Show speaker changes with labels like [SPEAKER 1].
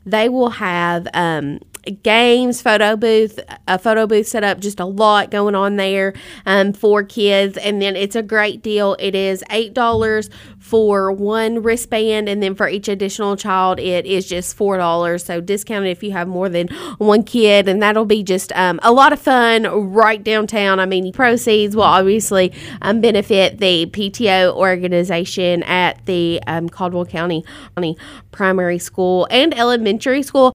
[SPEAKER 1] They will have games, a photo booth set up, just a lot going on there for kids. And then it's a great deal. It is $8 for one wristband, and then for each additional child it is just $4, so discounted if you have more than one kid. And that'll be just a lot of fun right downtown. I mean, proceeds will obviously benefit the PTO organization at the Caldwell County Primary School and Elementary School.